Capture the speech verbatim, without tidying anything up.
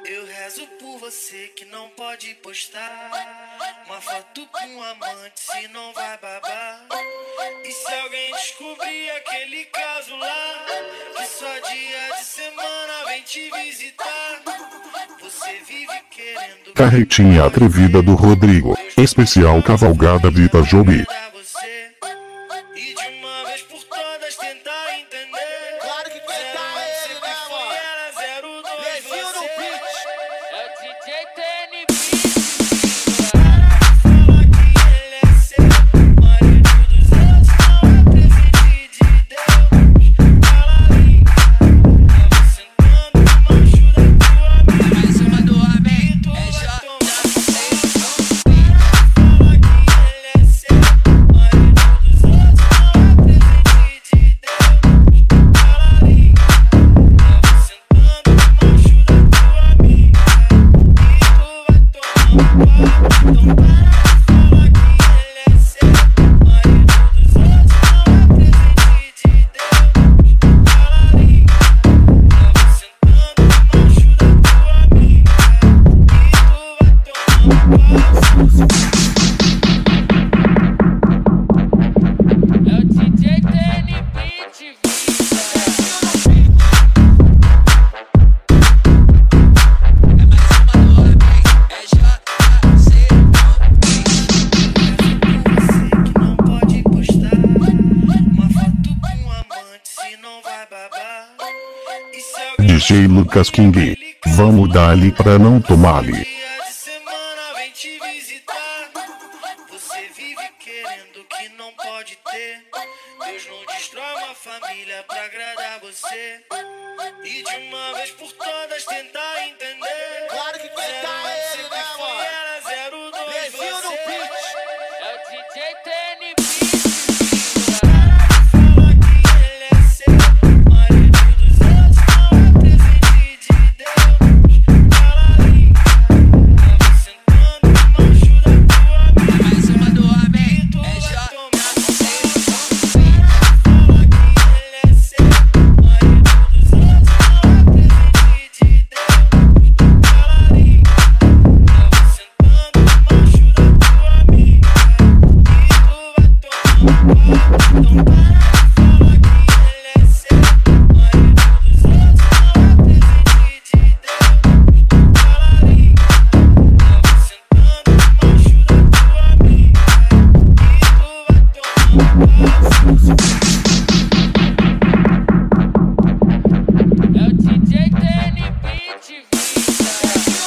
Eu rezo por você que não pode postar uma foto com um amante, se não vai babar. E se alguém descobrir aquele caso lá, que só dia de semana vem te visitar, você vive querendo... Carretinha atrevida do Rodrigo, especial Cavalgada de Itajobi. E de uma vez por todas tentar entender. Claro que quem tá é ele, né, mano? Levinho no beat. É o D J T N B. Fala que ele é seu, marido dos outros, não é presente de Deus. Fala ali, tava sentando no macho da tua amiga. Mais uma do homem, E tu é vai J tomar. Fala que ele é seu, marido dos outros, não é presente de Deus. Fala ali, tava sentando no macho da tua amiga. E tu vai tomar. Então para, fala que ele é seu, marido dos outros, não é presente de Deus. Fala ali, tava sentando no macho da tua amiga. E tu vai tomar. É o D J T N B de vida. É mais uma do homem, é J C. Você que não pode postar uma foto com um amante, se não vai babar. E se alguém D J Lucas King, vamos dar-lhe pra não tomar-lhe. dia de semana vem te visitar, você vive querendo que não pode ter. Deus não destrói uma família pra agradar você. E de uma vez por todas tentar entender. Claro que quem tá é ele, né, mano? zero dois Levinho no você. beat. É o D J T N B de vida. Fala que ele é seu, marido dos outros, não é presente de Deus. Fala ali, tava sentando no macho da tua amiga. Mais uma do homem, E tu é vai J tomar. C. Fala que ele é seu, marido dos outros, não é presente de Deus. Fala ali, tava sentando no macho da tua amiga. E tu vai tomar. Então para, fala que ele é seu, marido dos outros, não é presente de Deus. Fala ali, tava sentando no macho da tua amiga. E tu vai tomar. É o D J T N B de vida.